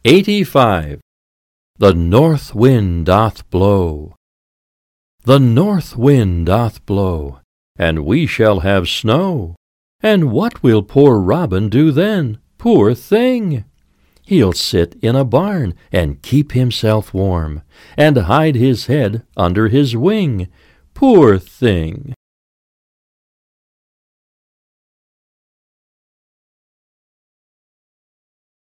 85. The north wind doth blow. The north wind doth blow, and we shall have snow. And what will poor Robin do then, poor thing? He'll sit in a barn and keep himself warm, and hide his head under his wing, poor thing.